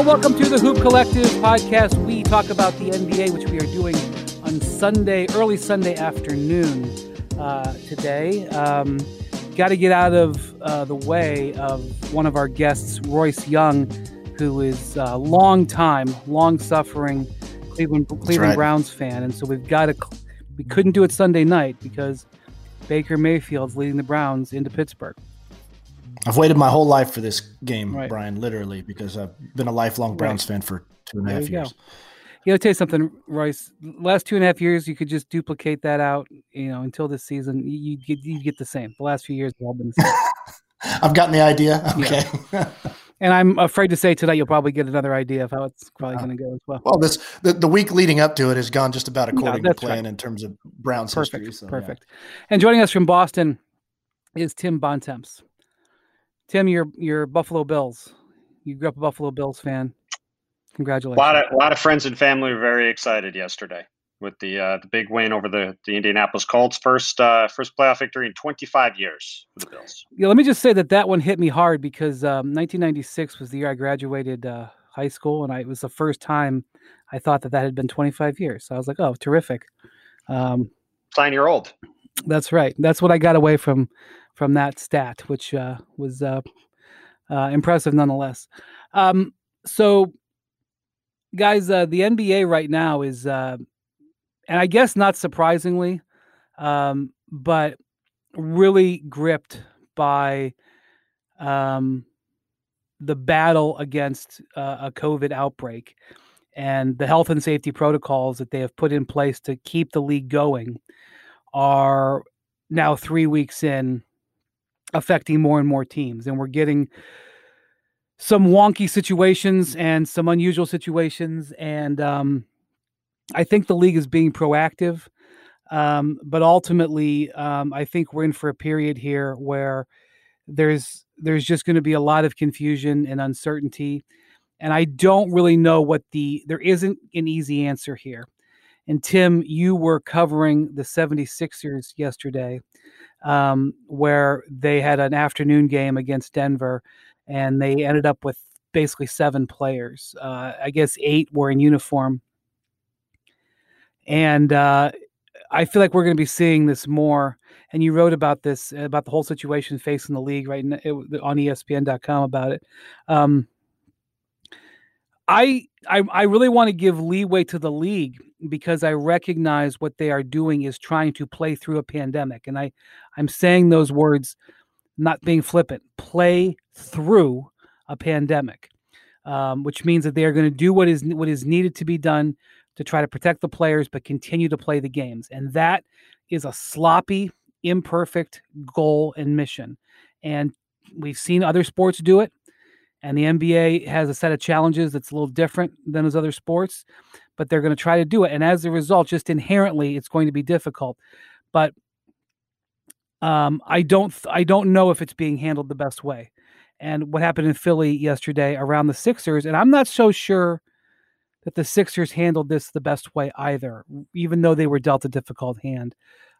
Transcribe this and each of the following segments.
Welcome to the Hoop Collective podcast. We talk about the NBA, which we are doing on Sunday, early Sunday afternoon today. Got to get out of the way of one of our guests, Royce Young, who is a long-suffering Cleveland Browns fan. And so we couldn't do it Sunday night because Baker Mayfield's leading the Browns into Pittsburgh. I've waited my whole life for this game, right, Brian, literally, because I've been a lifelong Browns fan for 2.5 years. You know, tell you something, Royce. Last 2.5 years, you could just duplicate that out. You know, until this season, you get the same. The last few years have all been the same. I've gotten the idea. Okay. Yeah. And I'm afraid to say tonight you'll probably get another idea of how it's probably going to go as well. Well, the week leading up to it has gone just about according to plan in terms of Browns history. So, perfect. Yeah. And joining us from Boston is Tim Bontemps. Tim, you're Buffalo Bills. You grew up a Buffalo Bills fan. Congratulations. A lot of friends and family were very excited yesterday with the big win over the Indianapolis Colts. First playoff victory in 25 years for the Bills. Yeah, let me just say that one hit me hard because 1996 was the year I graduated high school, and it was the first time I thought that had been 25 years. So I was like, oh, terrific. 9-year-old. That's right. That's what I got away from that stat, which was impressive nonetheless. So, guys, the NBA right now is, and I guess not surprisingly, but really gripped by the battle against a COVID outbreak and the health and safety protocols that they have put in place to keep the league going are now 3 weeks in, affecting more and more teams. And we're getting some wonky situations and some unusual situations. And I think the league is being proactive. But ultimately, I think we're in for a period here where there's just going to be a lot of confusion and uncertainty. And I don't really know there isn't an easy answer here. And Tim, you were covering the 76ers yesterday, where they had an afternoon game against Denver, and they ended up with basically 7 players. I guess 8 were in uniform. And I feel like we're going to be seeing this more. And you wrote about this, about the whole situation facing the league right now on ESPN.com about it. I really want to give leeway to the league because I recognize what they are doing is trying to play through a pandemic. And I'm saying those words, not being flippant, play through a pandemic, which means that they are going to do what is needed to be done to try to protect the players, but continue to play the games. And that is a sloppy, imperfect goal and mission. And we've seen other sports do it. And the NBA has a set of challenges that's a little different than those other sports, but they're going to try to do it. And as a result, just inherently, it's going to be difficult. But I don't know if it's being handled the best way. And what happened in Philly yesterday around the Sixers, and I'm not so sure that the Sixers handled this the best way either, even though they were dealt a difficult hand.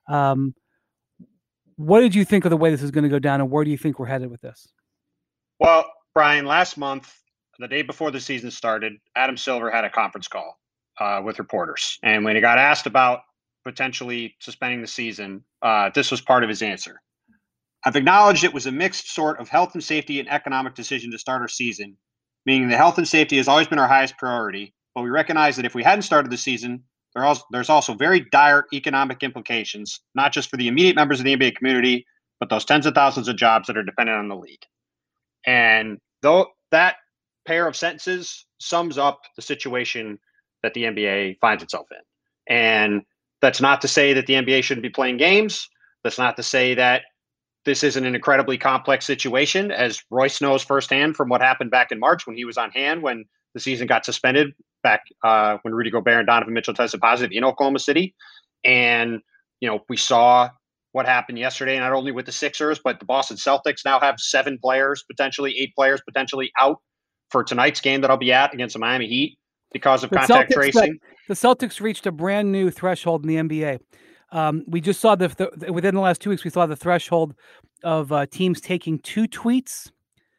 What did you think of the way this is going to go down, and where do you think we're headed with this? Well, Brian, last month, the day before the season started, Adam Silver had a conference call with reporters. And when he got asked about potentially suspending the season, this was part of his answer. I've acknowledged it was a mixed sort of health and safety and economic decision to start our season, meaning the health and safety has always been our highest priority. But we recognize that if we hadn't started the season, there's also very dire economic implications, not just for the immediate members of the NBA community, but those tens of thousands of jobs that are dependent on the league. And though that pair of sentences sums up the situation that the NBA finds itself in. And that's not to say that the NBA shouldn't be playing games. That's not to say that this isn't an incredibly complex situation, as Royce knows firsthand from what happened back in March when he was on hand when the season got suspended back when Rudy Gobert and Donovan Mitchell tested positive in Oklahoma City. And, we saw what happened yesterday, not only with the Sixers, but the Boston Celtics now have 7 players, potentially 8 players, potentially out for tonight's game that I'll be at against the Miami Heat because of contact tracing. The Celtics reached a brand new threshold in the NBA. We just saw within the last 2 weeks, we saw the threshold of teams taking 2 tweets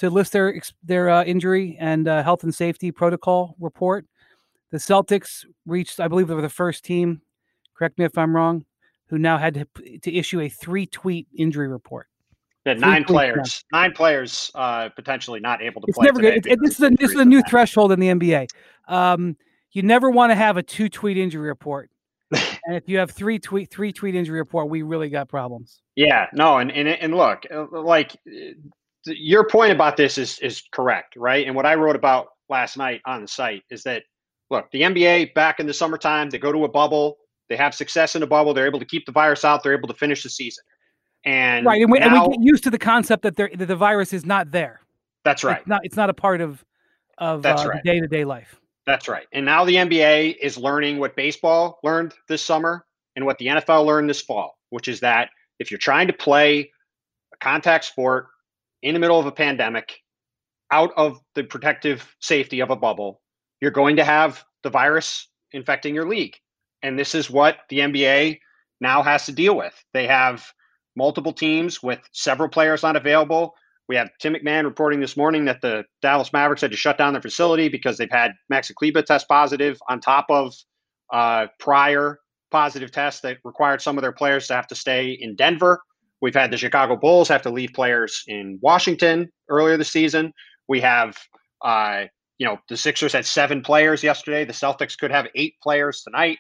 to list their injury and health and safety protocol report. The Celtics reached, I believe they were the first team, correct me if I'm wrong, who now had to issue a 3-tweet injury report. Yeah, 9 players potentially not able to it's play. Never good. This is a new threshold in the NBA. You never want to have a 2-tweet injury report. And if you have 3-tweet injury report, we really got problems. Yeah, no, and look, like your point about this is correct, right? And what I wrote about last night on the site is that, look, the NBA back in the summertime, they go to a bubble, they have success in a bubble, they're able to keep the virus out, they're able to finish the season. And right, and we get used to the concept that the virus is not there. That's right. It's not a part of the day-to-day life. That's right. And now the NBA is learning what baseball learned this summer and what the NFL learned this fall, which is that if you're trying to play a contact sport in the middle of a pandemic, out of the protective safety of a bubble, you're going to have the virus infecting your league. And this is what the NBA now has to deal with. They have multiple teams with several players not available. We have Tim McMahon reporting this morning that the Dallas Mavericks had to shut down their facility because they've had Maxi Kleber test positive on top of prior positive tests that required some of their players to have to stay in Denver. We've had the Chicago Bulls have to leave players in Washington earlier this season. We have, the Sixers had 7 players yesterday. The Celtics could have 8 players tonight.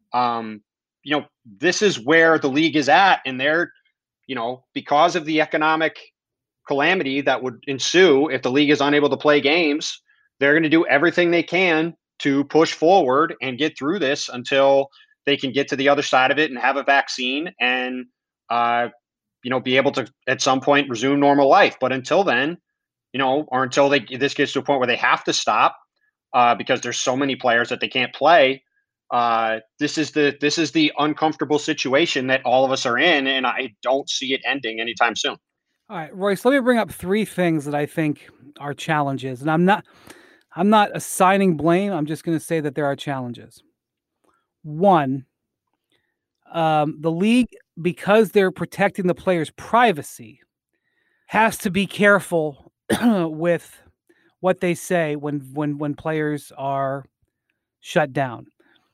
This is where the league is at, and they're, because of the economic calamity that would ensue if the league is unable to play games, they're going to do everything they can to push forward and get through this until they can get to the other side of it and have a vaccine and, be able to at some point resume normal life. But until then, or until this gets to a point where they have to stop because there's so many players that they can't play. This is the uncomfortable situation that all of us are in, and I don't see it ending anytime soon. All right, Royce, let me bring up 3 things that I think are challenges. And I'm not assigning blame. I'm just going to say that there are challenges. 1, the league, because they're protecting the players' privacy, has to be careful with what they say when players are shut down.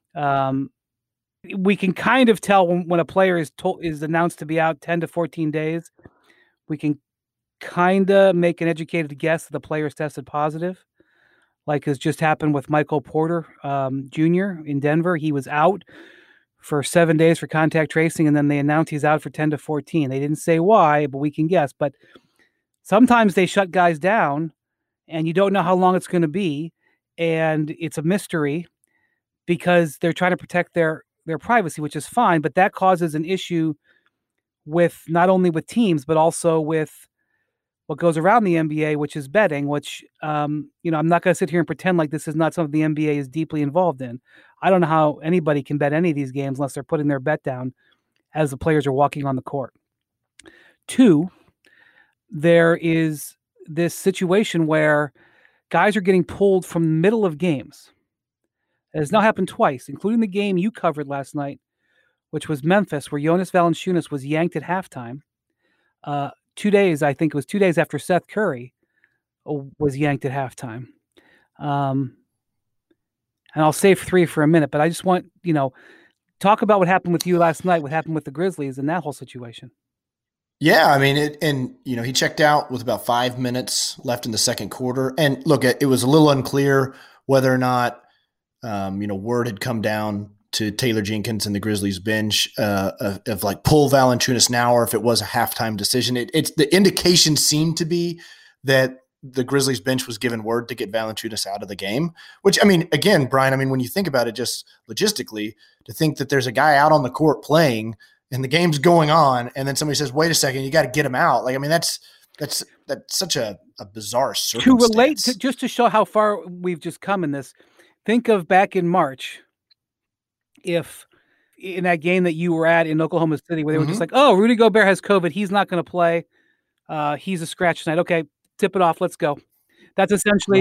We can kind of tell when a player is announced to be out 10 to 14 days. We can kind of make an educated guess that the player's tested positive, like has just happened with Michael Porter Jr. in Denver. He was out for 7 days for contact tracing, and then they announced he's out for 10 to 14. They didn't say why, but we can guess. But sometimes they shut guys down, and you don't know how long it's going to be, and it's a mystery because they're trying to protect their privacy, which is fine, but that causes an issue with not only with teams, but also with what goes around the NBA, which is betting, which, I'm not going to sit here and pretend like this is not something the NBA is deeply involved in. I don't know how anybody can bet any of these games unless they're putting their bet down as the players are walking on the court. 2, there is this situation where guys are getting pulled from the middle of games. It has now happened twice, including the game you covered last night, which was Memphis, where Jonas Valanciunas was yanked at halftime. 2 days, I think it was 2 days after Seth Curry was yanked at halftime. And I'll save 3 for a minute, but I just want, talk about what happened with you last night, what happened with the Grizzlies and that whole situation. Yeah, I mean, he checked out with about 5 minutes left in the second quarter. And look, it was a little unclear whether or not, word had come down to Taylor Jenkins and the Grizzlies bench of like pull Valanciunas now, or if it was a halftime decision. It's the indication seemed to be that the Grizzlies bench was given word to get Valanciunas out of the game, which, again, Brian, when you think about it just logistically, to think that there's a guy out on the court playing and the game's going on, and then somebody says, wait a second, you got to get him out. That's such a bizarre circumstance. To relate, just to show how far we've just come in this, think of back in March, if in that game that you were at in Oklahoma City, where they were just like, oh, Rudy Gobert has COVID, he's not going to play. He's a scratch tonight. Okay, tip it off. Let's go. That's essentially,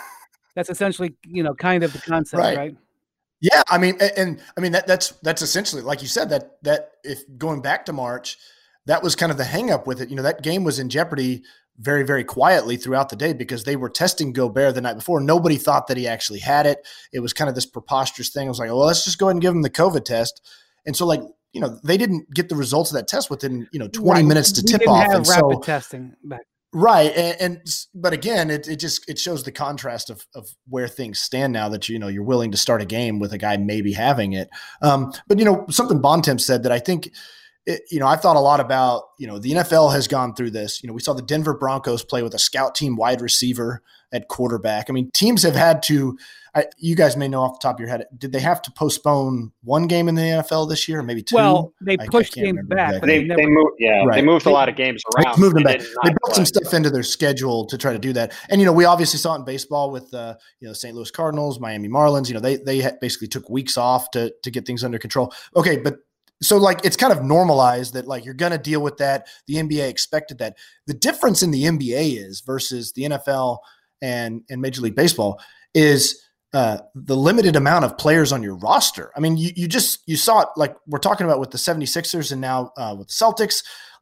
kind of the concept, right? Yeah, that's essentially, like you said, that if going back to March, that was kind of the hang up with it. That game was in jeopardy very, very quietly throughout the day because they were testing Gobert the night before. Nobody thought that he actually had it. It was kind of this preposterous thing. I was like, well, let's just go ahead and give him the COVID test. And so they didn't get the results of that test within, 20 minutes to tip off. And rapid testing back. Right. But again, it shows the contrast of where things stand now that, you're willing to start a game with a guy maybe having it. But something Bontemps said that I think, I thought a lot about, the NFL has gone through this. We saw the Denver Broncos play with a scout team wide receiver at quarterback. I mean, teams have had to, you guys may know off the top of your head, did they have to postpone one game in the NFL this year or maybe two? Well, they pushed games back. Exactly. They moved, right. They moved a lot of games around. They moved them back. They built some stuff into their schedule to try to do that. And, we obviously saw it in baseball with, the St. Louis Cardinals, Miami Marlins. They basically took weeks off to get things under control. Okay, but so it's kind of normalized that you're going to deal with that. The NBA expected that. The difference in the NBA is versus the NFL and Major League Baseball is the limited amount of players on your roster. I mean, you saw it we're talking about with the 76ers and now with the Celtics.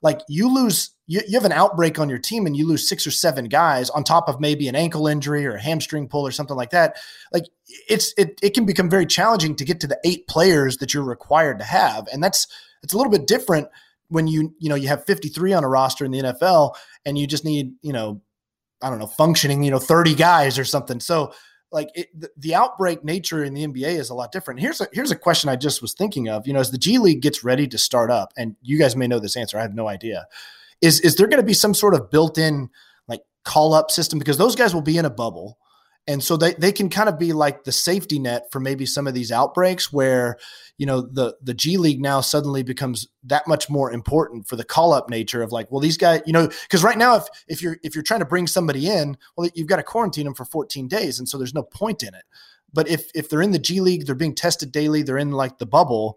You have an outbreak on your team and you lose 6 or 7 guys on top of maybe an ankle injury or a hamstring pull or something like that. It can become very challenging to get to the 8 players that you're required to have. And it's a little bit different when you have 53 on a roster in the NFL and you just need, functioning, 30 guys or something. So the outbreak nature in the NBA is a lot different. Here's a question I just was thinking of, as the G League gets ready to start up, and you guys may know this answer, I have no idea. Is there going to be some sort of built-in call up system? Because those guys will be in a bubble. And so they can kind of be like the safety net for maybe some of these outbreaks where, the G League now suddenly becomes that much more important for the call-up nature of these guys, because right now if you're trying to bring somebody in, well, you've got to quarantine them for 14 days. And so there's no point in it. But if they're in the G League, they're being tested daily, they're in the bubble,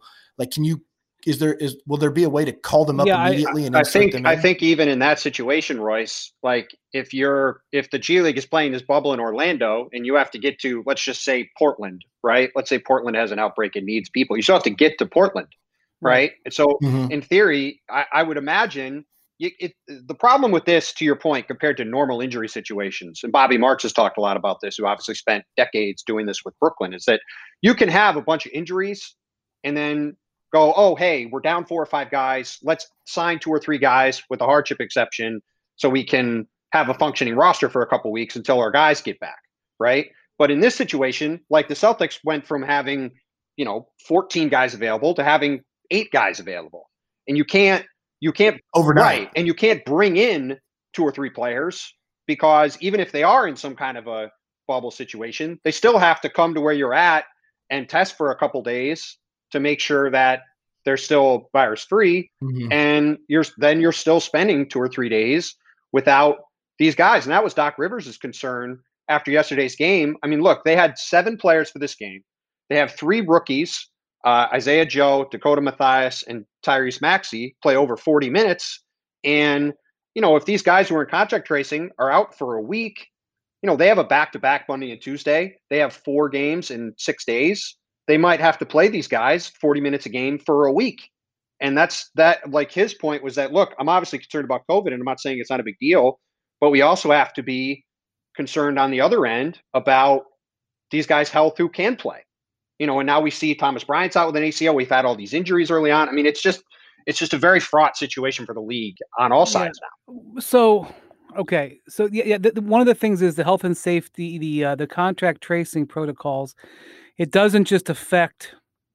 will there be a way to call them up immediately? I think even in that situation, Royce, if the G League is playing this bubble in Orlando and you have to get to, let's just say Portland, right? Let's say Portland has an outbreak and needs people. You still have to get to Portland, right? And so in theory, I would imagine the problem with this, to your point, compared to normal injury situations, and Bobby Marks has talked a lot about this, who obviously spent decades doing this with Brooklyn, is that you can have a bunch of injuries and then go, oh, hey, we're down 4 or 5 guys. Let's sign 2 or 3 guys with a hardship exception so we can have a functioning roster for a couple of weeks until our guys get back, right? But in this situation, the Celtics went from having, 14 guys available to having 8 guys available. And you can't overnight, right, and you can't bring in 2 or 3 players because even if they are in some kind of a bubble situation, they still have to come to where you're at and test for a couple days to make sure that they're still virus free. And you're still spending 2 or 3 days without these guys. And that was Doc Rivers' concern after yesterday's game. I mean, look, they had 7 players for this game. They have 3 rookies, Isaiah Joe, Dakota Mathias, and Tyrese Maxey play over 40 minutes. And, if these guys who are in contact tracing are out for a week, they have a back-to-back Monday and Tuesday. They have 4 games in 6 days. They might have to play these guys 40 minutes a game for a week. And that's his point was that, look, I'm obviously concerned about COVID and I'm not saying it's not a big deal, but we also have to be concerned on the other end about these guys' health who can play, and now we see Thomas Bryant's out with an ACL. We've had all these injuries early on. I mean, it's just a very fraught situation for the league on all sides now. So, okay. So one of the things is the health and safety, the contact tracing protocols. It doesn't just affect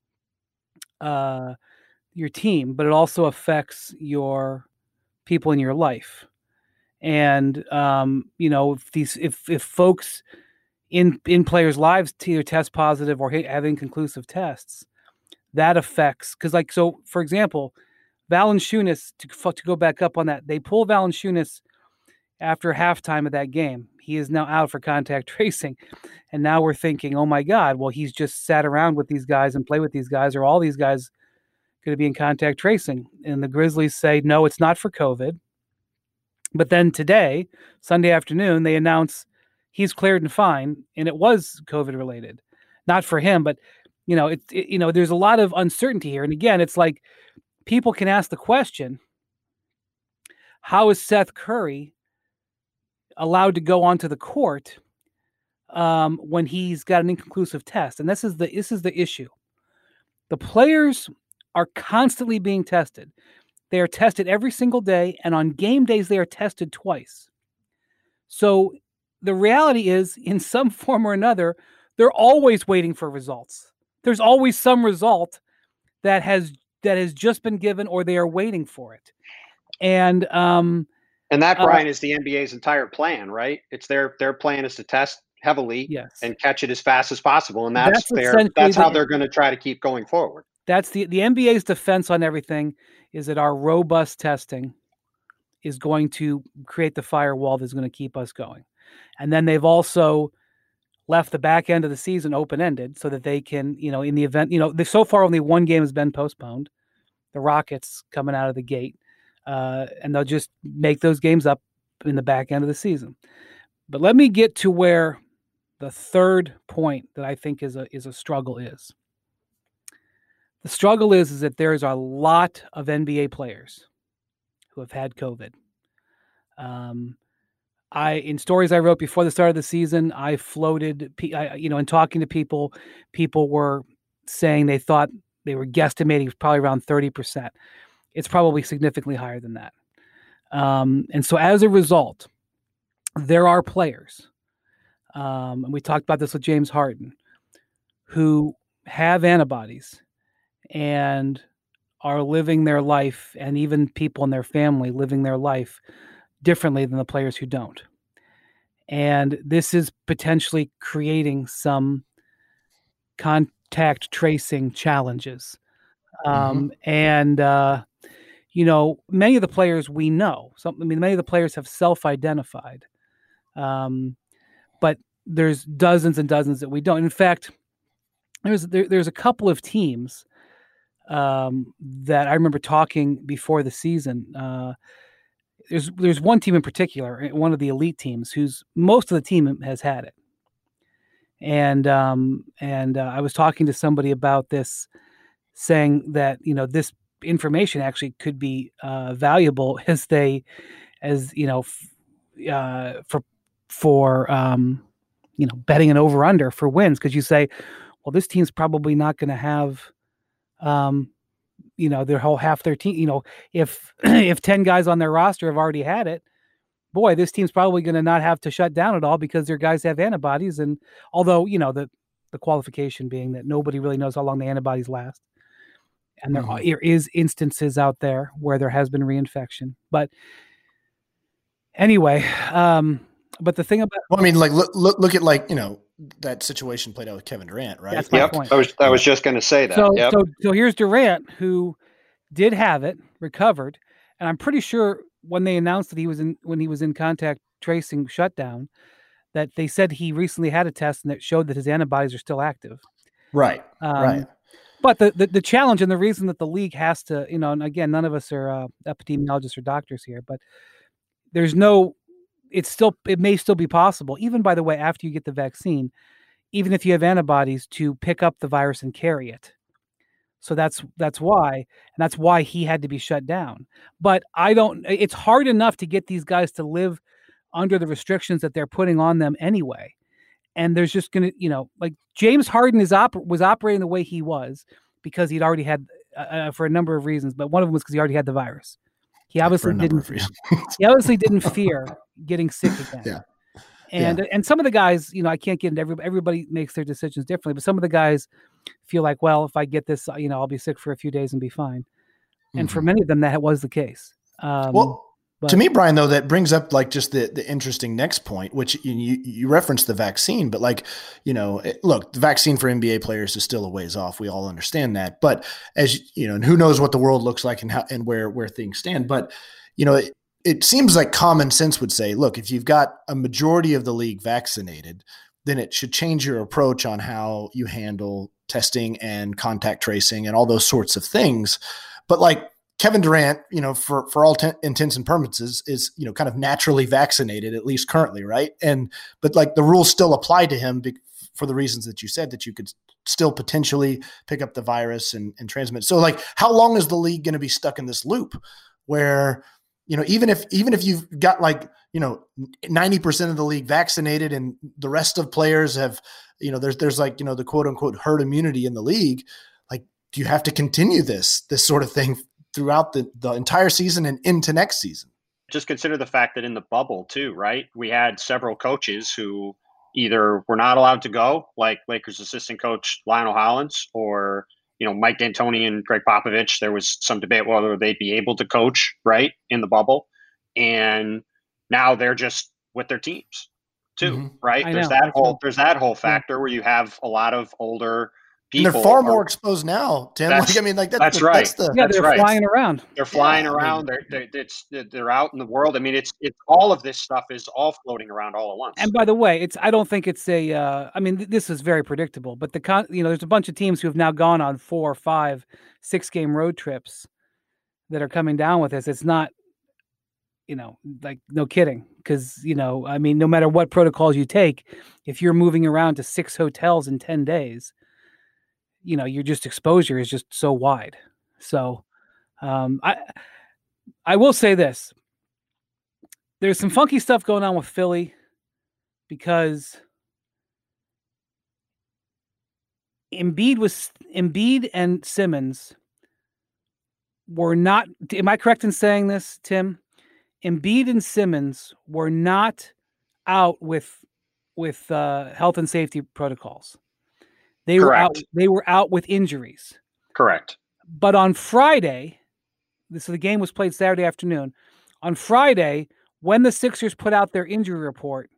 your team, but it also affects your people in your life. And if folks in players' lives either test positive or have inconclusive tests, that affects so for example, Valanciunas, to go back up on that, they pull Valanciunas after halftime of that game. He is now out for contact tracing. And now we're thinking, oh my God, well, he's just sat around with these guys and play with these guys, or all these guys going to be in contact tracing. And the Grizzlies say, no, it's not for COVID. But then today, Sunday afternoon, they announce he's cleared and fine. And it was COVID related, not for him, but there's a lot of uncertainty here. And again, it's people can ask the question, how is Seth Curry allowed to go onto the court when he's got an inconclusive test? And this is the issue. The players are constantly being tested. They are tested every single day, and on game days they are tested twice. So the reality is, in some form or another, they're always waiting for results. There's always some result that has just been given, or they are waiting for it. And that, Brian, is the NBA's entire plan, right? It's their plan is to test heavily, yes, and catch it as fast as possible, and that's how they're going to try to keep going forward. That's the NBA's defense on everything, is that our robust testing is going to create the firewall that's going to keep us going. And then they've also left the back end of the season open-ended so that they can, in the event, so far only one game has been postponed, the Rockets coming out of the gate, and they'll just make those games up in the back end of the season. But let me get to where the third point that I think is a struggle is. The struggle is that there's a lot of NBA players who have had COVID. In stories I wrote before the start of the season, I floated, in talking to people were saying they thought they were guesstimating probably around 30%. It's probably significantly higher than that. And so as a result, there are players, and we talked about this with James Harden, who have antibodies and are living their life, and even people in their family living their life differently than the players who don't. And this is potentially creating some contact tracing challenges. And, many of the players we know, many of the players have self-identified, but there's dozens and dozens that we don't. In fact, there's a couple of teams that I remember talking before the season. There's one team in particular, one of the elite teams, who's most of the team has had it. And I was talking to somebody about this, saying that, this information actually could be valuable for betting an over under for wins. Cause you say, well, this team's probably not going to have, their whole half their team, if 10 guys on their roster have already had it, boy, this team's probably going to not have to shut down at all because their guys have antibodies. And although, the qualification being that nobody really knows how long the antibodies last. And there is instances out there where there has been reinfection, but anyway, but the thing about, look at that situation played out with Kevin Durant, right? That's my point. I was just going to say that. So here's Durant, who did have it, recovered, and I'm pretty sure when they announced that when he was in contact tracing shutdown, that they said he recently had a test and that showed that his antibodies are still active. Right. Right. But the challenge and the reason that the league has to, and again, none of us are epidemiologists or doctors here, but it may still be possible, even by the way, after you get the vaccine, even if you have antibodies, to pick up the virus and carry it. So that's why he had to be shut down. But it's hard enough to get these guys to live under the restrictions that they're putting on them anyway. And there's just going to, like James Harden was operating the way he was because he'd already had, for a number of reasons, but one of them was because he already had the virus. He obviously didn't fear getting sick again. Yeah. And some of the guys, I can't get into everybody makes their decisions differently, but some of the guys feel like, well, if I get this, I'll be sick for a few days and be fine. And for many of them, that was the case. To me, Brian, though, that brings up like just the interesting next point, which you referenced the vaccine, but look, the vaccine for NBA players is still a ways off. We all understand that, but as and who knows what the world looks like and how and where things stand. But it seems like common sense would say, look, if you've got a majority of the league vaccinated, then it should change your approach on how you handle testing and contact tracing and all those sorts of things. But like Kevin Durant, for all intents and purposes is, kind of naturally vaccinated, at least currently. Right. But like the rules still apply to him for the reasons that you said, that you could still potentially pick up the virus and transmit. So like, how long is the league going to be stuck in this loop where, even if you've got 90% of the league vaccinated and the rest of players have, there's the quote unquote herd immunity in the league. Like, do you have to continue this sort of thing throughout the entire season and into next season? Just consider the fact that in the bubble too, right? We had several coaches who either were not allowed to go, like Lakers assistant coach Lionel Hollins, or Mike D'Antoni and Greg Popovich. There was some debate whether they'd be able to coach right in the bubble, and now they're just with their teams too, right? There's that whole factor where you have a lot of older people. And they're far more exposed now, Tim. That's right. They're flying around. They're flying around. They're out in the world. I mean, it's all of this stuff is all floating around all at once. And by the way, I don't think it's I mean, this is very predictable. But there's a bunch of teams who have now gone on 4, 5, 6 game road trips that are coming down with this. It's not, like, no kidding. Because I mean, no matter what protocols you take, if you're moving around to 6 hotels in 10 days. Your just exposure is just so wide. So I will say this. There's some funky stuff going on with Philly because Embiid and Simmons were not, am I correct in saying this, Tim? Embiid and Simmons were not out with health and safety protocols. They were out with injuries. Correct. But on Friday, so the game was played Saturday afternoon. On Friday, when the Sixers put out their injury report,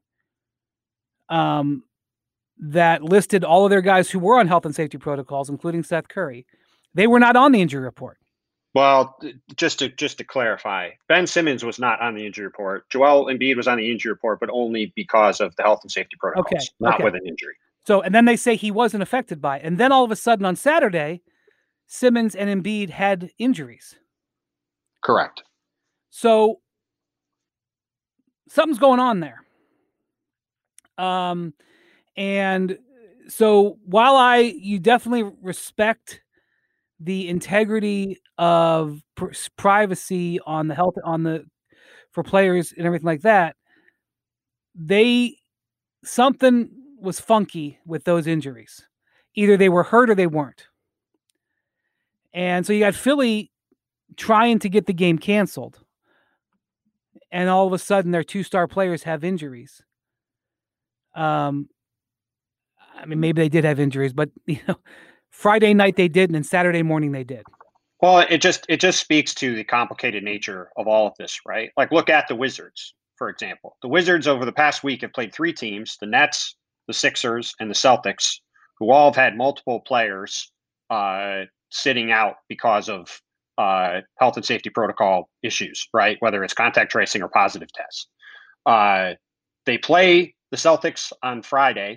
that listed all of their guys who were on health and safety protocols, including Seth Curry, they were not on the injury report. Well, just to clarify, Ben Simmons was not on the injury report. Joel Embiid was on the injury report, but only because of the health and safety protocols, not with an injury. So, and then they say he wasn't affected by it. And then all of a sudden on Saturday, Simmons and Embiid had injuries. Correct. So something's going on there. And so while you definitely respect the integrity of privacy on the health, for players and everything like that, something was funky with those injuries. Either they were hurt or they weren't. And so you got Philly trying to get the game canceled. And all of a sudden their 2-star players have injuries. I mean, maybe they did have injuries, but Friday night they didn't, and Saturday morning they did. Well, it just speaks to the complicated nature of all of this, right? Like, look at the Wizards, for example. The Wizards over the past week have played 3 teams, the Nets, the Sixers, and the Celtics, who all have had multiple players sitting out because of health and safety protocol issues, right? Whether it's contact tracing or positive tests. They play the Celtics on Friday.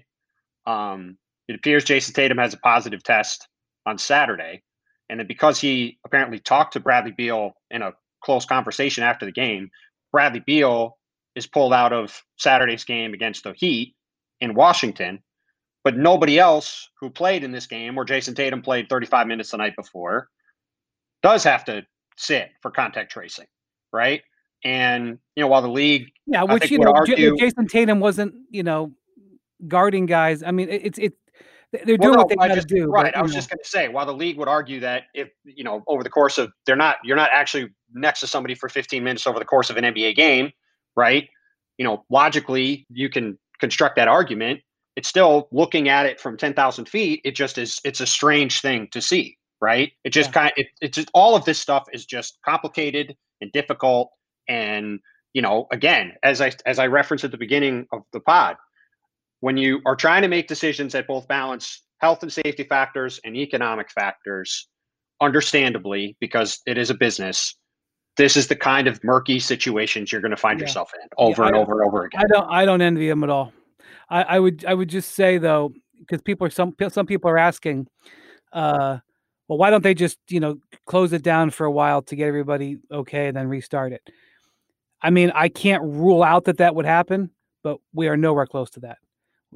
It appears Jason Tatum has a positive test on Saturday. And then because he apparently talked to Bradley Beal in a close conversation after the game, Bradley Beal is pulled out of Saturday's game against the Heat in Washington. But nobody else who played in this game, where Jason Tatum played 35 minutes the night before, does have to sit for contact tracing, right? And, while the league, which, Jason Tatum wasn't, guarding guys. I mean, they're doing what they got to do. Right. But, I was just going to say, while the league would argue that if, over the course of, you're not actually next to somebody for 15 minutes over the course of an NBA game, right? Logically, you can construct that argument. It's still, looking at it from 10,000 feet, it just is, it's a strange thing to see, right? It just it's just, all of this stuff is just complicated and difficult. And, again, as I referenced at the beginning of the pod, when you are trying to make decisions that both balance health and safety factors and economic factors, understandably, because it is a business, this is the kind of murky situations you're going to find yourself in over and over again. I don't envy him at all. I would just say, though, because some people are asking, well, why don't they just close it down for a while to get everybody okay and then restart it? I mean, I can't rule out that would happen, but we are nowhere close to that.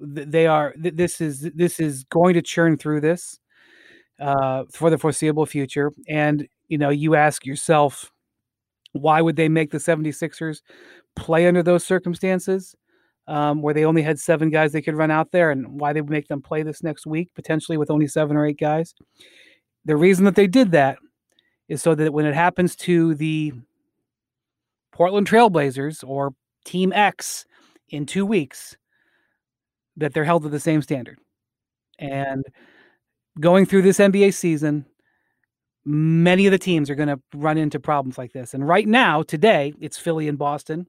This is going to churn through this for the foreseeable future. And, you ask yourself, Why would they make the 76ers play under those circumstances where they only had 7 guys they could run out there, and why they would make them play this next week, potentially with only 7 or 8 guys? The reason that they did that is so that when it happens to the Portland Trailblazers or Team X in 2 weeks, that they're held to the same standard. And going through this NBA season, many of the teams are going to run into problems like this. And right now, today, it's Philly and Boston,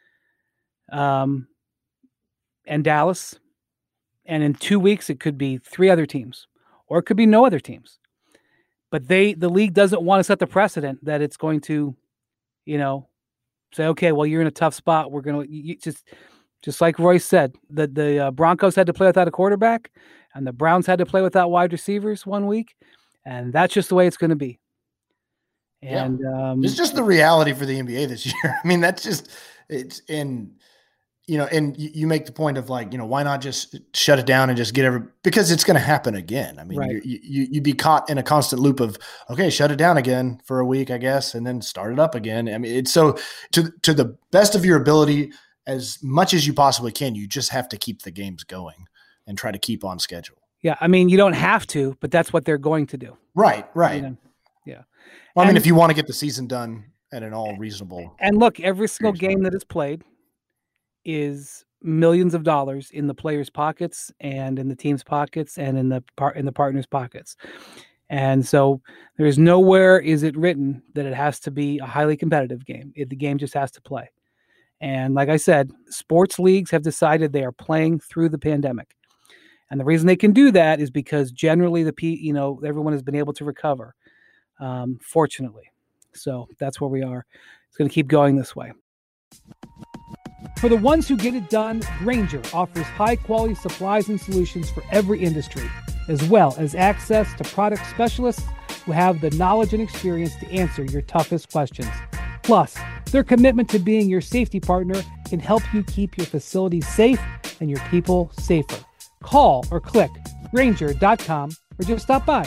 and Dallas. And in 2 weeks, it could be 3 other teams, or it could be no other teams. But the league doesn't want to set the precedent that it's going to, say, okay, well, you're in a tough spot. We're going to just like Royce said, the Broncos had to play without a quarterback, and the Browns had to play without wide receivers 1 week. And that's just the way it's going to be. And it's just the reality for the NBA this year. I mean, that's just and you make the point of why not just shut it down and just because it's going to happen again. I mean, right. You'd be caught in a constant loop of, okay, shut it down again for a week, I guess, and then start it up again. I mean, it's so to the best of your ability, as much as you possibly can, you just have to keep the games going and try to keep on schedule. Yeah, I mean, you don't have to, but that's what they're going to do. Right. Yeah. Well, I mean, if you want to get the season done at an all reasonable. And look, every single game that is played is millions of dollars in the players' pockets and in the team's pockets and in the partners' pockets. And so there's nowhere is it written that it has to be a highly competitive game. The game just has to play. And like I said, sports leagues have decided they are playing through the pandemic. And the reason they can do that is because generally everyone has been able to recover, fortunately. So that's where we are. It's going to keep going this way. For the ones who get it done, Grainger offers high-quality supplies and solutions for every industry, as well as access to product specialists who have the knowledge and experience to answer your toughest questions. Plus, their commitment to being your safety partner can help you keep your facilities safe and your people safer. Call or click Grainger.com or just stop by.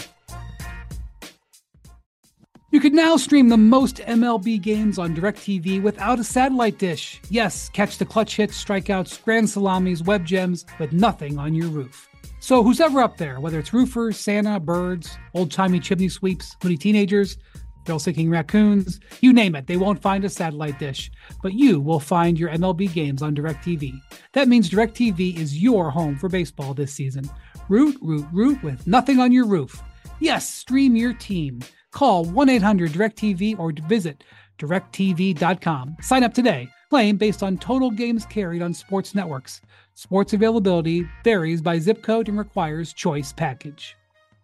You can now stream the most MLB games on DirecTV without a satellite dish. Yes, catch the clutch hits, strikeouts, grand salamis, web gems, with nothing on your roof. So who's ever up there, whether it's roofers, Santa, birds, old-timey chimney sweeps, moody teenagers, thrill-seeking raccoons, you name it, they won't find a satellite dish. But you will find your MLB games on DirecTV. That means DirecTV is your home for baseball this season. Root with nothing on your roof. Yes, stream your team. Call 1-800-DirecTV or visit directtv.com. Sign up today. Claim based on total games carried on sports networks. Sports availability varies by zip code and requires choice package.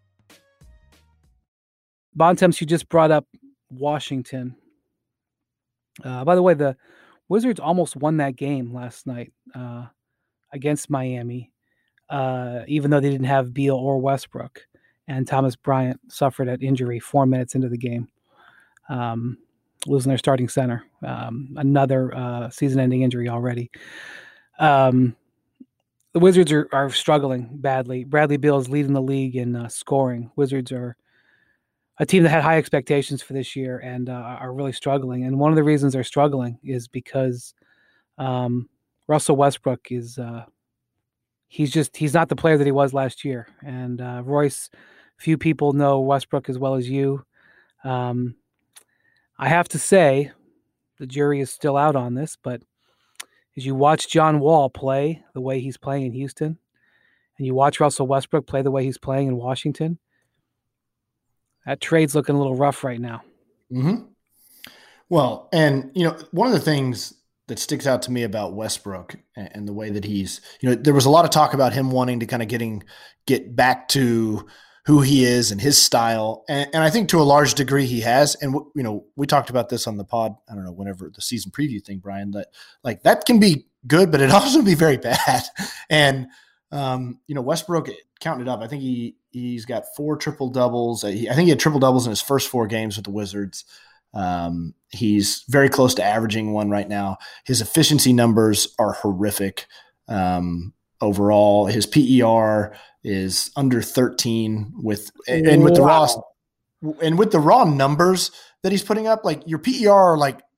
Bontemps, you just brought up Washington. By the way, the Wizards almost won that game last night against Miami, even though they didn't have Beal or Westbrook. And Thomas Bryant suffered an injury 4 minutes into the game, losing their starting center. Another season-ending injury already. The Wizards are struggling badly. Bradley Beal is leading the league in scoring. Wizards are a team that had high expectations for this year and are really struggling. And one of the reasons they're struggling is because Russell Westbrook is he's not the player that he was last year. And Royce, few people know Westbrook as well as you. I have to say, the jury is still out on this, but as you watch John Wall play the way he's playing in Houston, and you watch Russell Westbrook play the way he's playing in Washington, that trade's looking a little rough right now. Mm-hmm. Well, and, one of the things that sticks out to me about Westbrook and the way that he's, there was a lot of talk about him wanting to kind of get back to who he is and his style. And I think to a large degree he has. And, we talked about this on the pod, I don't know, whenever the season preview thing, Brian, that that can be good, but it also can be very bad. And, Westbrook, counting it up, I think he's got 4 triple doubles. I think he had triple doubles in his first 4 games with the Wizards. He's very close to averaging one right now. His efficiency numbers are horrific. Overall, his PER is under 13 with the raw numbers that he's putting up, your PER are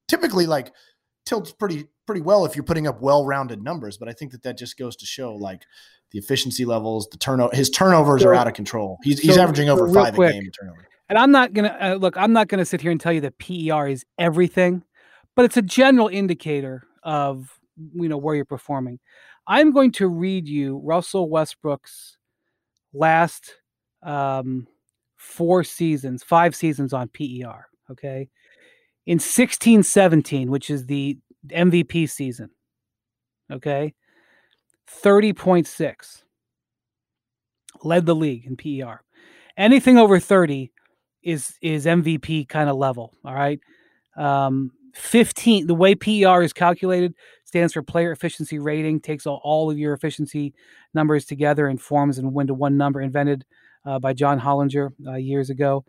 typically like tilts pretty well if you're putting up well-rounded numbers. But I think that just goes to show like the efficiency levels, his turnovers are out of control. He's averaging over 5 a game in turnover. And I'm not gonna look. I'm not gonna sit here and tell you that PER is everything, but it's a general indicator of where you're performing. I'm going to read you Russell Westbrook's last 5 seasons on PER. Okay, in 16-17, which is the MVP season. Okay, 30.6 led the league in PER. Anything over 30 is MVP kind of level. All right. 15, the way PER is calculated, stands for player efficiency rating, takes all of your efficiency numbers together and forms and into one number, invented by John Hollinger years ago.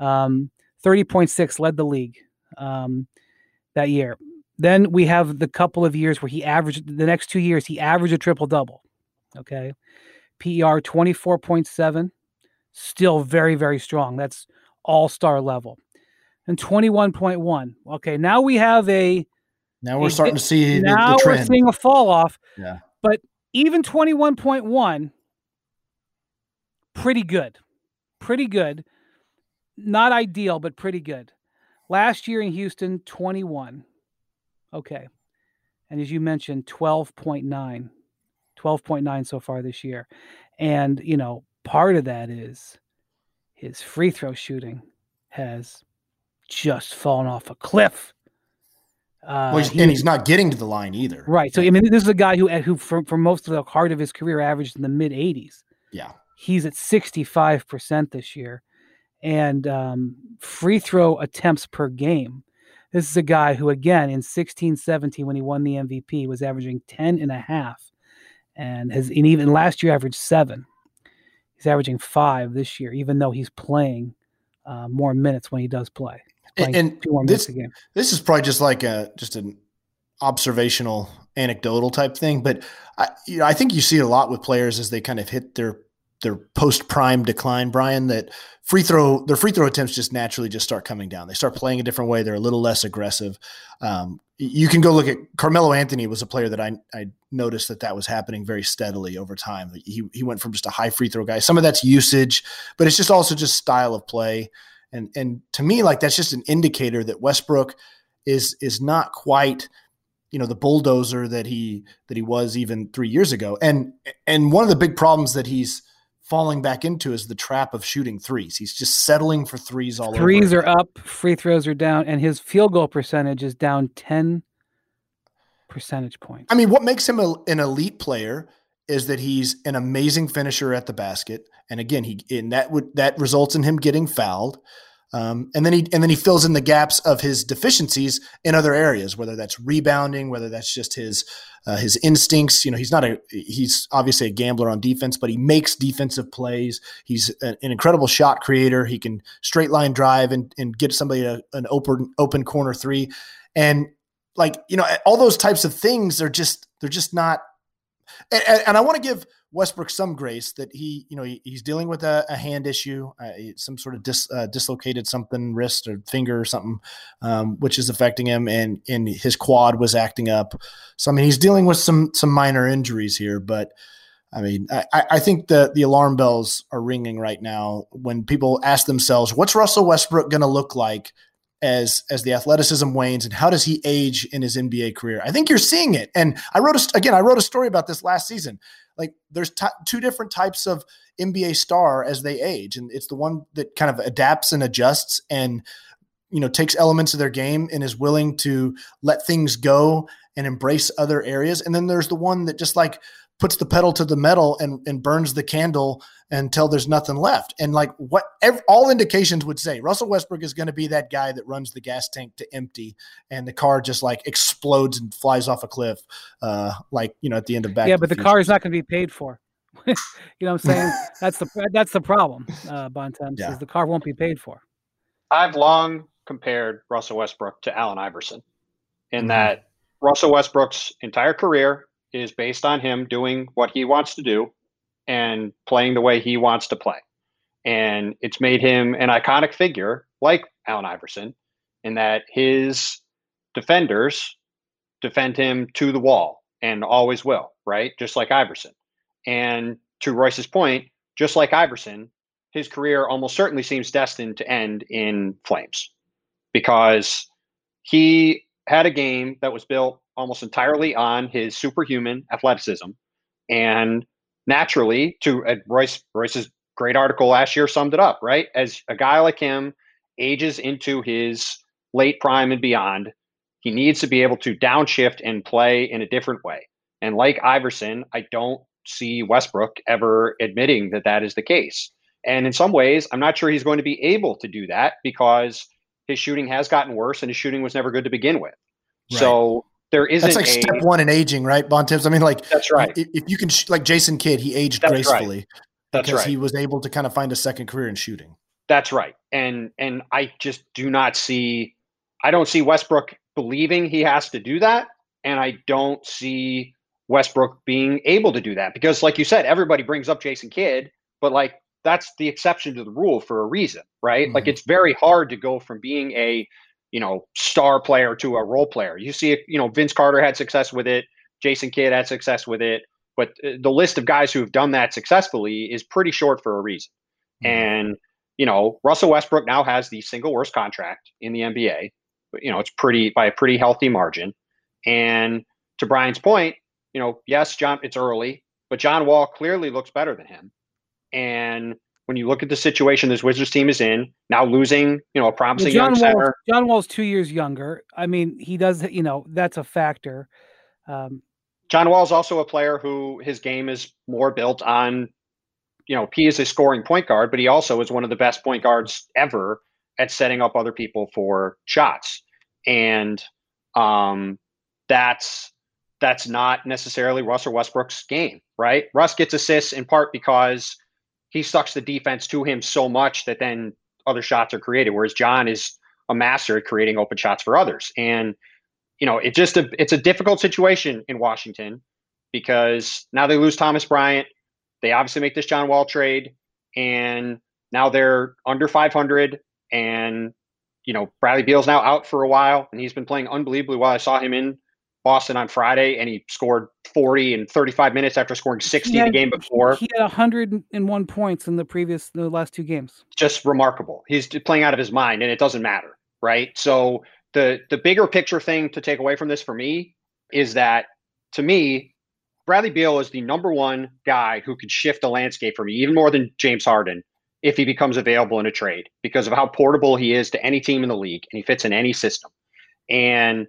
30.6 led the league that year. Then we have the couple of years where he averaged, the next 2 years, he averaged a triple-double. Okay. PER 24.7, still very, very strong. That's all-star level. And 21.1. Okay, now we have now we're starting to see the trend. We're seeing a fall off. Yeah. But even 21.1, pretty good. Pretty good. Not ideal, but pretty good. Last year in Houston, 21. Okay. And as you mentioned, 12.9. 12.9 so far this year. And, part of that is his free throw shooting has just fallen off a cliff. He's not getting to the line either. Right. So, this is a guy who for most of the heart of his career averaged in the mid 80s. Yeah. He's at 65% this year. And free throw attempts per game. This is a guy who, again, in 16-17, when he won the MVP, was averaging 10.5. And even last year averaged 7. He's averaging 5 this year, even though he's playing more minutes when he does play. And 2 more minutes a game. This is probably just like just an observational, anecdotal type thing. But I think you see it a lot with players as they kind of hit their post-prime decline, Brian, that their free throw attempts just naturally just start coming down. They start playing a different way. They're a little less aggressive. You can go look at Carmelo Anthony was a player that I noticed that was happening very steadily over time. He went from just a high free throw guy. Some of that's usage, but it's just also just style of play. And to me, like that's just an indicator that Westbrook is not quite, the bulldozer that he was even 3 years ago. And one of the big problems that he's falling back into is the trap of shooting threes. He's just settling for threes all over. Threes are up, free throws are down, and his field goal percentage is down 10 percentage points. I mean, what makes him an elite player is that he's an amazing finisher at the basket. And again, that results in him getting fouled. And then he fills in the gaps of his deficiencies in other areas, whether that's rebounding, whether that's just his instincts. He's obviously a gambler on defense, but he makes defensive plays. He's an incredible shot creator. He can straight line drive and get somebody an open corner three. And all those types of things they're just not. And I want to give Westbrook some grace that he's dealing with a hand issue, some sort of dislocated something, wrist or finger or something, which is affecting him, and his quad was acting up. So he's dealing with some minor injuries here, but I think the alarm bells are ringing right now when people ask themselves, what's Russell Westbrook going to look like as the athleticism wanes, and how does he age in his NBA career? I think you're seeing it. And I wrote a story about this last season. Like there's 2 different types of NBA star as they age. And it's the one that kind of adapts and adjusts and, takes elements of their game and is willing to let things go and embrace other areas. And then there's the one that just puts the pedal to the metal and burns the candle until there's nothing left. And all indications would say Russell Westbrook is going to be that guy that runs the gas tank to empty and the car just explodes and flies off a cliff. At the end of Back to but the car is not going to be paid for. You know what I'm saying? That's the problem, Bontemps, is the car won't be paid for. I've long compared Russell Westbrook to Allen Iverson in that Russell Westbrook's entire career is based on him doing what he wants to do and playing the way he wants to play. And it's made him an iconic figure like Allen Iverson in that his defenders defend him to the wall and always will, right? Just like Iverson. And to Royce's point, just like Iverson, his career almost certainly seems destined to end in flames because he had a game that was built almost entirely on his superhuman athleticism. And naturally, to Royce's great article last year summed it up, right? As a guy like him ages into his late prime and beyond, he needs to be able to downshift and play in a different way. And like Iverson, I don't see Westbrook ever admitting that that is the case. And in some ways, I'm not sure he's going to be able to do that because his shooting has gotten worse and his shooting was never good to begin with. Right. So there isn't that's like step one in aging, right, Bontemps? I mean, like that's right. If you can, like Jason Kidd, he aged gracefully. Right. That's because right. he was able to kind of find a second career in shooting. That's right. And I just I don't see Westbrook believing he has to do that. And I don't see Westbrook being able to do that because, like you said, everybody brings up Jason Kidd, but like that's the exception to the rule for a reason, right? Mm-hmm. Like it's very hard to go from being a, star player to a role player. You see, Vince Carter had success with it. Jason Kidd had success with it. But the list of guys who have done that successfully is pretty short for a reason. Mm-hmm. And, Russell Westbrook now has the single worst contract in the NBA. It's by a pretty healthy margin. And to Brian's point, yes, John, it's early, but John Wall clearly looks better than him. And when you look at the situation this Wizards team is in, now losing, a promising young center. John Wall's 2 years younger. I mean, he does, that's a factor. John Wall is also a player who his game is more built on, he is a scoring point guard, but he also is one of the best point guards ever at setting up other people for shots. And that's not necessarily Russell Westbrook's game, right? Russ gets assists in part because he sucks the defense to him so much that then other shots are created, whereas John is a master at creating open shots for others. And it's a difficult situation in Washington because now they lose Thomas Bryant. They obviously make this John Wall trade, and now they're under 500. And Bradley Beal's now out for a while, and he's been playing unbelievably well. I saw him in Boston on Friday, and he scored 40 in 35 minutes after scoring 60 the game before. He had 101 points in the last two games. Just remarkable. He's playing out of his mind, and it doesn't matter, right? So the bigger picture thing to take away from this for me is that, to me, Bradley Beal is the number one guy who could shift the landscape for me, even more than James Harden, if he becomes available in a trade, because of how portable he is to any team in the league, and he fits in any system. And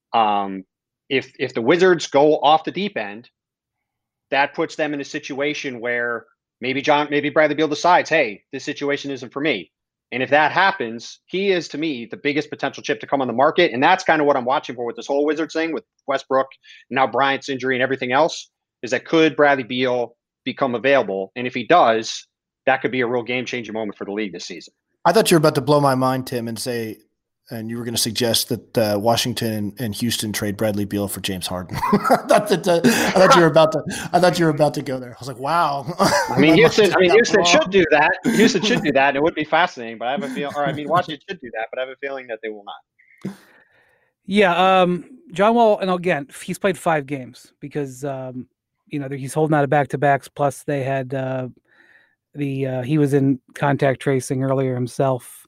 if the Wizards go off the deep end, that puts them in a situation where maybe Bradley Beal decides, hey, this situation isn't for me. And if that happens, he is, to me, the biggest potential chip to come on the market. And that's kind of what I'm watching for with this whole Wizards thing, with Westbrook, and now Bryant's injury and everything else, is that could Bradley Beal become available? And if he does, that could be a real game-changing moment for the league this season. I thought you were about to blow my mind, Tim, and you were going to suggest that Washington and Houston trade Bradley Beal for James Harden. I thought you were about to go there. I was like, wow. I mean, Houston should do that. Houston should do that, and it would be fascinating. But I have a feeling, Washington should do that, but I have a feeling that they will not. Yeah, John Wall, and again, he's played 5 games because he's holding out of back-to-backs. Plus, they had he was in contact tracing earlier himself.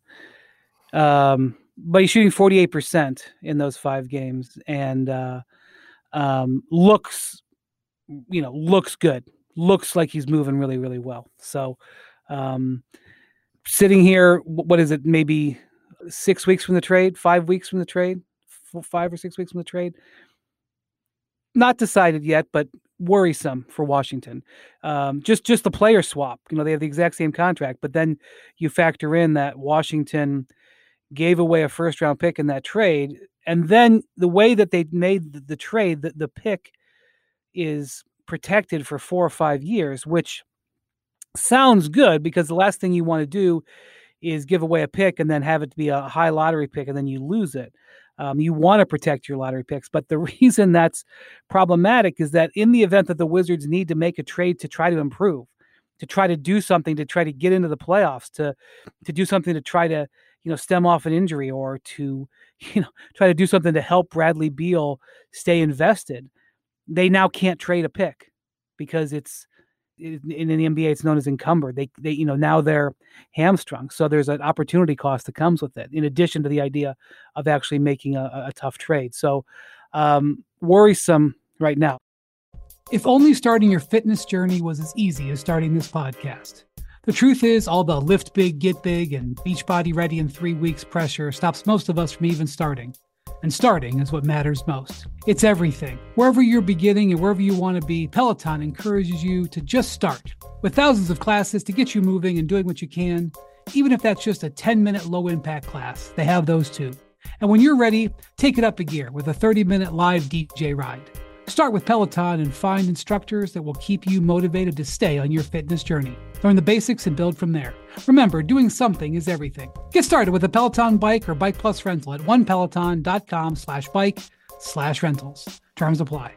But he's shooting 48% in those 5 games, and looks good. Looks like he's moving really, really well. So, sitting here, what is it? Maybe 6 weeks from the trade, 5 weeks from the trade, 5 or 6 weeks from the trade. Not decided yet, but worrisome for Washington. Just the player swap. They have the exact same contract, but then you factor in that Washington gave away a first-round pick in that trade, and then the way that they made the trade, the pick is protected for 4 or 5 years, which sounds good because the last thing you want to do is give away a pick and then have it to be a high lottery pick and then you lose it. You want to protect your lottery picks, but the reason that's problematic is that in the event that the Wizards need to make a trade to try to improve, to try to do something, to try to get into the playoffs, to do something to try to stem off an injury or to try to do something to help Bradley Beal stay invested, they now can't trade a pick because in the NBA it's known as encumbered. They now they're hamstrung. So there's an opportunity cost that comes with it, in addition to the idea of actually making a tough trade. So worrisome right now. If only starting your fitness journey was as easy as starting this podcast. The truth is, all the lift big, get big, and Beachbody ready in 3 weeks pressure stops most of us from even starting. And starting is what matters most. It's everything. Wherever you're beginning and wherever you want to be, Peloton encourages you to just start. With thousands of classes to get you moving and doing what you can, even if that's just a 10-minute low-impact class, they have those too. And when you're ready, take it up a gear with a 30-minute live DJ ride. Start with Peloton and find instructors that will keep you motivated to stay on your fitness journey. Learn the basics and build from there. Remember, doing something is everything. Get started with a Peloton bike or Bike Plus rental at onepeloton.com/bike/rentals. Terms apply.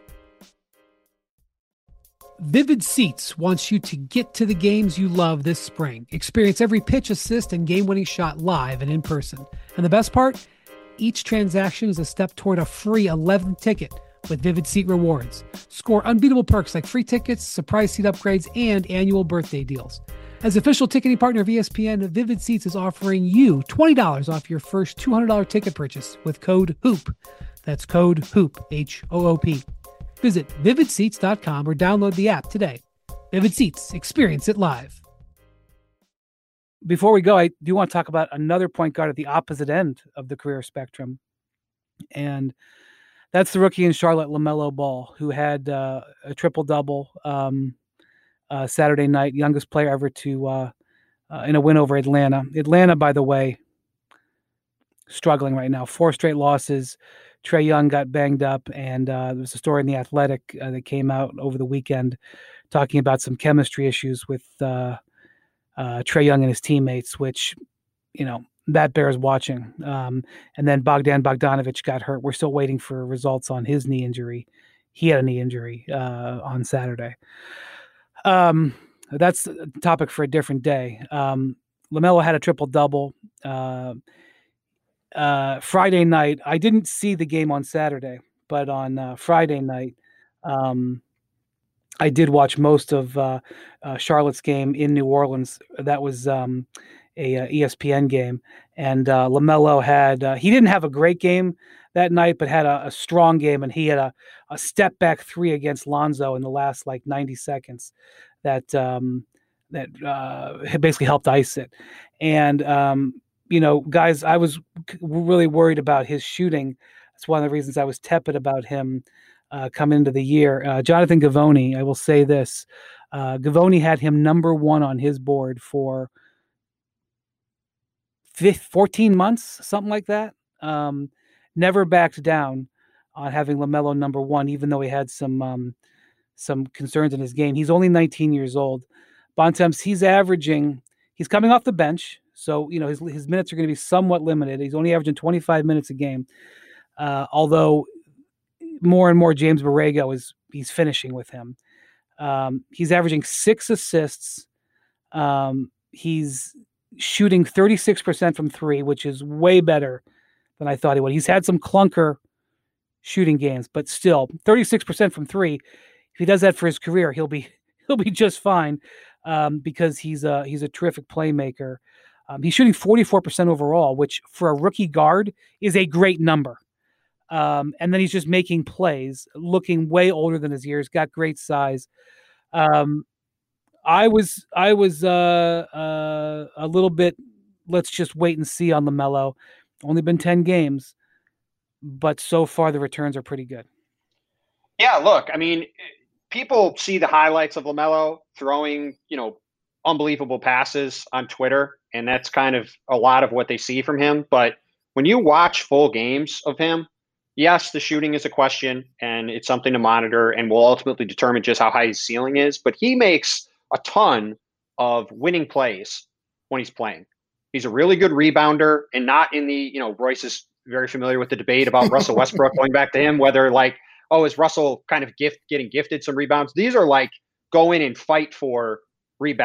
Vivid Seats wants you to get to the games you love this spring. Experience every pitch, assist, and game-winning shot live and in person. And the best part? Each transaction is a step toward a free 11th ticket with Vivid Seat rewards. Score unbeatable perks like free tickets, surprise seat upgrades, and annual birthday deals. As official ticketing partner of ESPN, Vivid Seats is offering you $20 off your first $200 ticket purchase with code HOOP. That's code HOOP, H-O-O-P. Visit vividseats.com or download the app today. Vivid Seats, experience it live. Before we go, I do want to talk about another point guard at the opposite end of the career spectrum. And that's the rookie in Charlotte, LaMelo Ball, who had a triple-double Saturday night, youngest player ever to in a win over Atlanta. Atlanta, by the way, struggling right now. 4 straight losses. Trae Young got banged up, and there was a story in The Athletic that came out over the weekend talking about some chemistry issues with Trae Young and his teammates, which, that bears watching. And then Bogdan Bogdanovic got hurt. We're still waiting for results on his knee injury. He had a knee injury on Saturday. That's a topic for a different day. LaMelo had a triple-double. Friday night, I didn't see the game on Saturday, but on Friday night, I did watch most of Charlotte's game in New Orleans. That was a ESPN game, and LaMelo had he didn't have a great game that night, but had a strong game, and he had a step back 3 against Lonzo in the last 90 seconds that basically helped ice it. And guys, I was really worried about his shooting. That's one of the reasons I was tepid about him coming into the year. Jonathan Givony, I will say this: Givony had him number 1 on his board for 14 months, something like that. Never backed down on having LaMelo number 1, even though he had some concerns in his game. He's only 19 years old. Bontemps, he's coming off the bench, so his minutes are going to be somewhat limited. He's only averaging 25 minutes a game, although more and more James Borrego he's finishing with him. He's averaging 6 assists. He's shooting 36% from 3, which is way better than I thought he would. He's had some clunker shooting games, but still 36% from 3. If he does that for his career, he'll be just fine, because he's a terrific playmaker. He's shooting 44% overall, which for a rookie guard is a great number. And then he's just making plays, looking way older than his years, got great size. I was a little bit, let's just wait and see on LaMelo. Only been 10 games, but so far the returns are pretty good. Yeah, look, I mean, people see the highlights of LaMelo throwing, unbelievable passes on Twitter, and that's kind of a lot of what they see from him. But when you watch full games of him, yes, the shooting is a question, and it's something to monitor, and will ultimately determine just how high his ceiling is. But he makes a ton of winning plays when he's playing. He's a really good rebounder, and not in the, Royce is very familiar with the debate about Russell Westbrook, going back to him, whether is Russell kind of getting gifted some rebounds? These are go in and fight for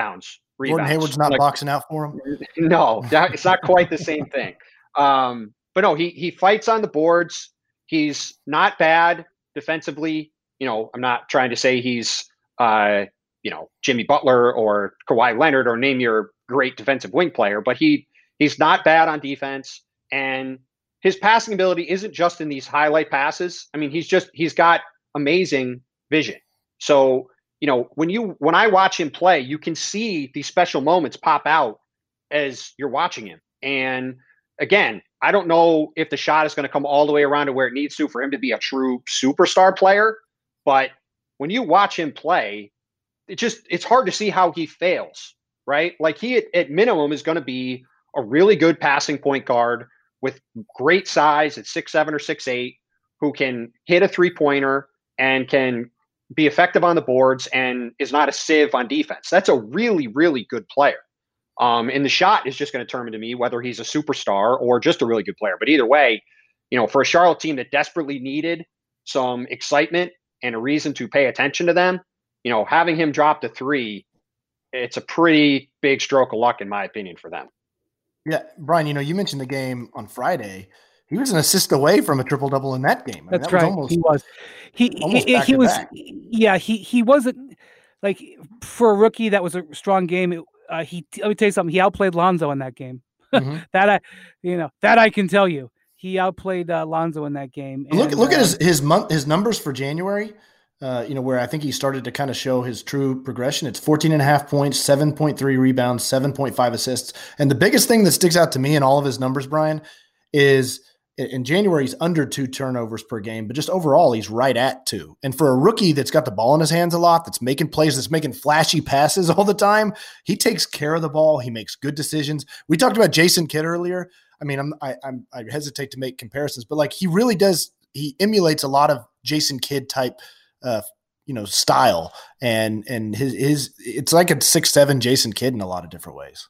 rebounds. Gordon Hayward's not boxing out for him? No, it's not quite the same thing. but no, he fights on the boards. He's not bad defensively. I'm not trying to say he's Jimmy Butler or Kawhi Leonard or name your great defensive wing player, but he's not bad on defense. And his passing ability isn't just in these highlight passes. I mean, he's got amazing vision. So, when I watch him play, you can see these special moments pop out as you're watching him. And again, I don't know if the shot is going to come all the way around to where it needs to for him to be a true superstar player. But when you watch him play, it's hard to see how he fails, right? Like he at minimum is going to be a really good passing point guard with great size at 6'7" or 6'8", who can hit a 3-pointer and can be effective on the boards and is not a sieve on defense. That's a really, really good player. And the shot is just going to determine to me whether he's a superstar or just a really good player. But either way, for a Charlotte team that desperately needed some excitement and a reason to pay attention to them, having him drop the 3, it's a pretty big stroke of luck, in my opinion, for them. Yeah, Brian, you mentioned the game on Friday. He was an assist away from a triple-double in that game. That's right. He was. He was. Yeah, he wasn't like for a rookie. That was a strong game. Let me tell you something. He outplayed Lonzo in that game. Mm-hmm. that I can tell you. He outplayed Lonzo in that game. And, look at his numbers for January. Where I think he started to kind of show his true progression. It's 14.5 points, 7.3 rebounds, 7.5 assists. And the biggest thing that sticks out to me in all of his numbers, Brian, is in January, he's under 2 turnovers per game, but just overall, he's right at 2. And for a rookie that's got the ball in his hands a lot, that's making plays, that's making flashy passes all the time, he takes care of the ball. He makes good decisions. We talked about Jason Kidd earlier. I mean, I hesitate to make comparisons, but like he really does, he emulates a lot of Jason Kidd type style, and his it's like a 6'7" Jason Kidd in a lot of different ways.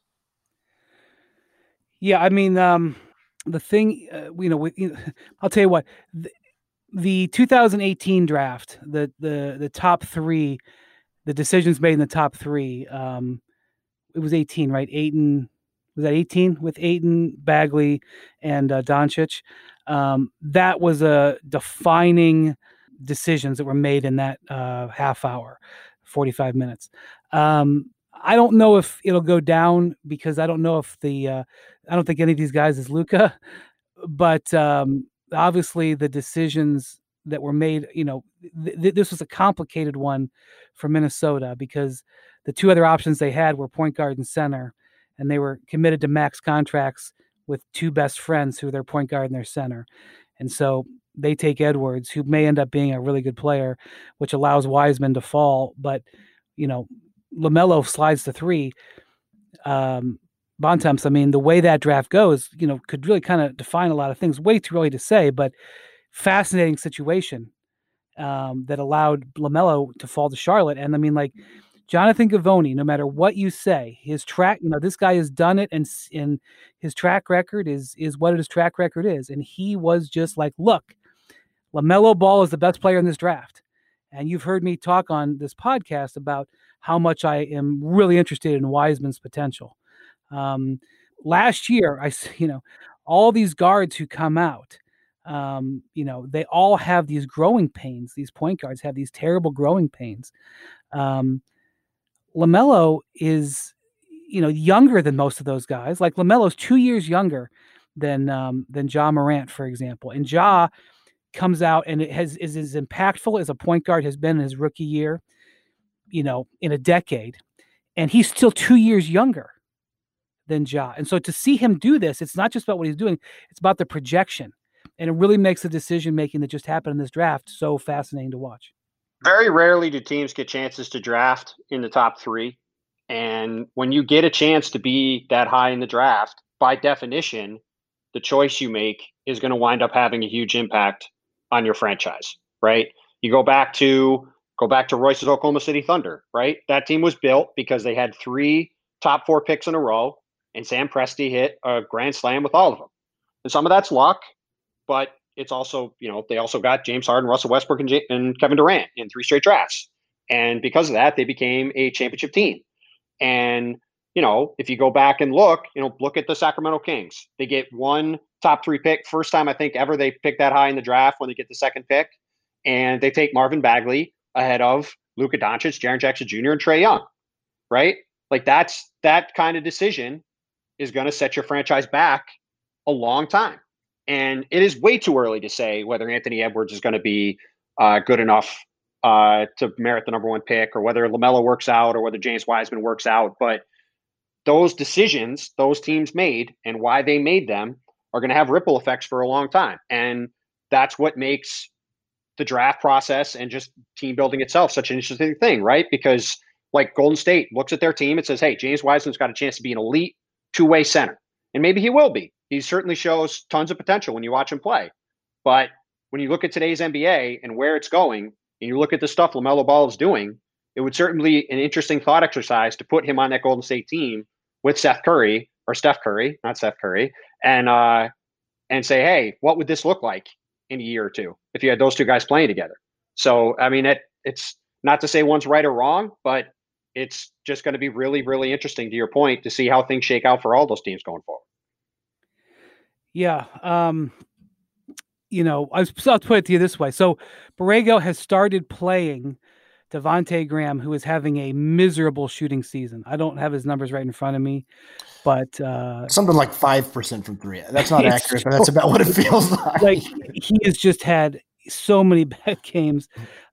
Yeah, I mean, the thing, I'll tell you what, the 2018 draft, the top 3, the decisions made in the top 3, it was 18, right? Was that 18 with Ayton, Bagley, and Doncic? That was a defining decisions that were made in that half hour, 45 minutes. I don't know if it'll go down because I don't know if I don't think any of these guys is Luka, but obviously the decisions that were made, this was a complicated one for Minnesota because the 2 other options they had were point guard and center, and they were committed to max contracts with 2 best friends who are their point guard and their center. And so they take Edwards, who may end up being a really good player, which allows Wiseman to fall. But, LaMelo slides to 3. Bontemps, I mean, the way that draft goes, could really kind of define a lot of things. Way too early to say, but fascinating situation that allowed LaMelo to fall to Charlotte. And I mean, like Jonathan Givony, no matter what you say, his track, this guy has done it, and his track record is what his track record is. And he was just like, look, LaMelo Ball is the best player in this draft. And you've heard me talk on this podcast about how much I am really interested in Wiseman's potential. Last year, all these guards who come out, they all have these growing pains. These point guards have these terrible growing pains. LaMelo is, younger than most of those guys. Like LaMelo's 2 years younger than Ja Morant, for example. And Ja comes out and is as impactful as a point guard has been in his rookie year, in a decade. And he's still 2 years younger than Ja. And so to see him do this, it's not just about what he's doing, it's about the projection. And it really makes the decision-making that just happened in this draft so fascinating to watch. Very rarely do teams get chances to draft in the top 3. And when you get a chance to be that high in the draft, by definition, the choice you make is going to wind up having a huge impact on your franchise, right? You go back to Royce's Oklahoma City Thunder, right? That team was built because they had 3 top 4 picks in a row, and Sam Presti hit a grand slam with all of them. And some of that's luck, but it's also, they also got James Harden, Russell Westbrook, and Kevin Durant in 3 straight drafts. And because of that, they became a championship team. And if you go back and look at the Sacramento Kings. They get one top 3 pick. First time I think ever they picked that high in the draft when they get the second pick. And they take Marvin Bagley ahead of Luka Doncic, Jaren Jackson Jr., and Trae Young, right? Like that kind of decision is going to set your franchise back a long time. And it is way too early to say whether Anthony Edwards is going to be good enough to merit the number 1 pick, or whether LaMelo works out, or whether James Wiseman works out. But those decisions those teams made and why they made them are going to have ripple effects for a long time. And that's what makes the draft process and just team building itself such an interesting thing, right? Because like Golden State looks at their team and says, hey, James Wiseman's got a chance to be an elite 2-way center. And maybe he will be. He certainly shows tons of potential when you watch him play. But when you look at today's NBA and where it's going, and you look at the stuff LaMelo Ball is doing, it would certainly be an interesting thought exercise to put him on that Golden State team with Steph Curry, and say, hey, what would this look like in a year or two if you had those 2 guys playing together? So, I mean, it's not to say one's right or wrong, but it's just going to be really, really interesting, to your point, to see how things shake out for all those teams going forward. Yeah. I'll put it to you this way. So Borrego has started playing Devontae Graham, who is having a miserable shooting season. I don't have his numbers right in front of me, but something like 5% from 3. That's not accurate, but that's about what it feels like. Like he has just had so many bad games.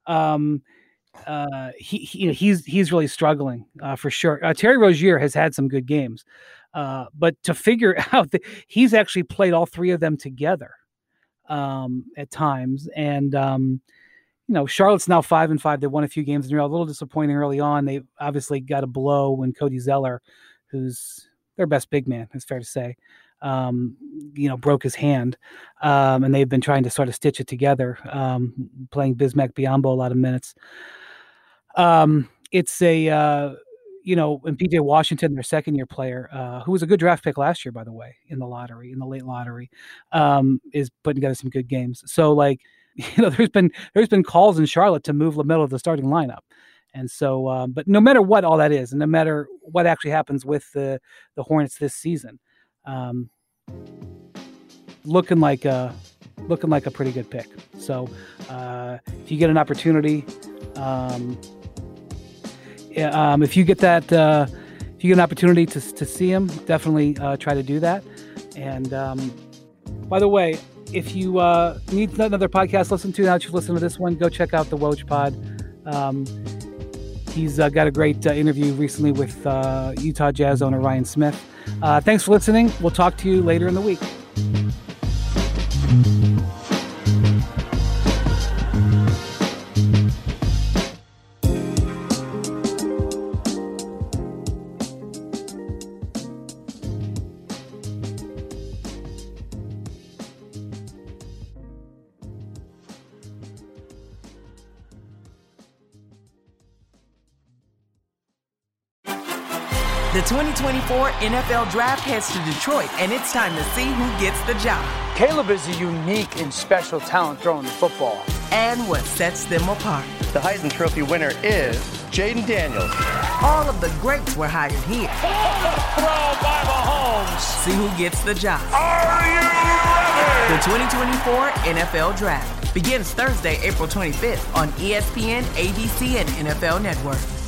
He's really struggling for sure. Terry Rozier has had some good games, but to figure out that he's actually played all 3 of them together at times, and Charlotte's now 5-5. They won a few games in a row. A little disappointing early on. They obviously got a blow when Cody Zeller, who's their best big man, it's fair to say, broke his hand. And they've been trying to sort of stitch it together, playing Bismack Biyombo a lot of minutes. It's and PJ Washington, their second-year player, who was a good draft pick last year, by the way, in the late lottery, is putting together some good games. So, there's been calls in Charlotte to move LaMelo to the starting lineup. And so, but no matter what all that is, and no matter what actually happens with the Hornets this season, looking like a pretty good pick. So, if you get an opportunity, if you get an opportunity to see him, definitely try to do that. And by the way, if you need another podcast to listen to, now that you've listened to this one, go check out the Woj Pod. He's got a great interview recently with Utah Jazz owner Ryan Smith. Thanks for listening. We'll talk to you later in the week. The 2024 NFL Draft heads to Detroit, and it's time to see who gets the job. Caleb is a unique and special talent throwing the football. And what sets them apart. The Heisman Trophy winner is Jaden Daniels. All of the greats were hired here. Throw by Mahomes. See who gets the job. Are you ready? The 2024 NFL Draft begins Thursday, April 25th on ESPN, ABC, and NFL Network.